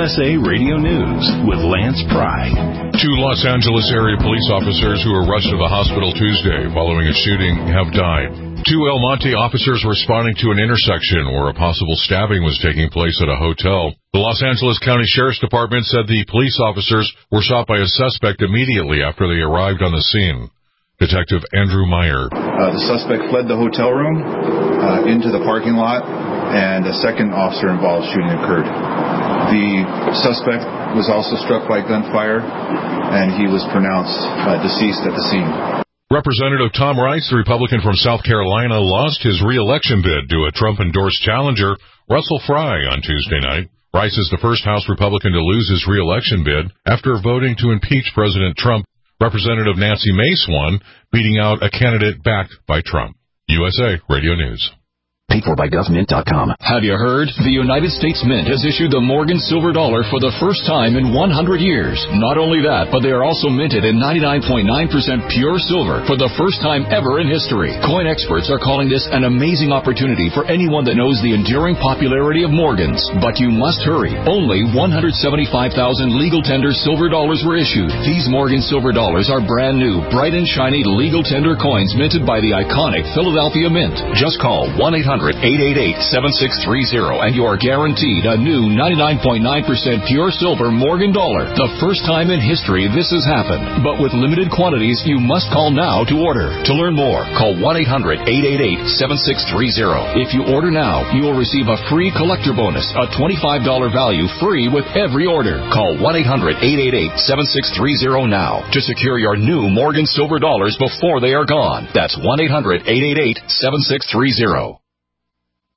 USA Radio News with Lance Pry. Two Los Angeles area police officers who were rushed to the hospital Tuesday following a shooting have died. Two El Monte officers responding to an intersection where a possible stabbing was taking place at a hotel. The Los Angeles County Sheriff's Department said the police officers were shot by a suspect immediately after they arrived on the scene. Detective Andrew Meyer. The suspect fled the hotel room into the parking lot, and a second officer-involved shooting occurred. The suspect was also struck by gunfire, and he was pronounced deceased at the scene. Representative Tom Rice, the Republican from South Carolina, lost his re-election bid to a Trump-endorsed challenger, Russell Fry, on Tuesday night. Rice is the first House Republican to lose his re-election bid after voting to impeach President Trump. Representative Nancy Mace won, beating out a candidate backed by Trump. USA Radio News. Paid for by GovMint.com. Have you heard? The United States Mint has issued the Morgan Silver Dollar for the first time in 100 years. Not only that, but they are also minted in 99.9% pure silver for the first time ever in history. Coin experts are calling this an amazing opportunity for anyone that knows the enduring popularity of Morgans. But you must hurry. Only 175,000 legal tender silver dollars were issued. These Morgan Silver Dollars are brand new, bright and shiny legal tender coins minted by the iconic Philadelphia Mint. Just call 1-800-888-7630 and you are guaranteed a new 99.9% pure silver Morgan dollar. The first time in history this has happened. But with limited quantities, you must call now to order. To learn more, call 1-800-888-7630. If you order now, you will receive a free collector bonus, a $25 value free with every order. Call 1-800-888-7630 now to secure your new Morgan Silver Dollars before they are gone. That's 1-800-888-7630.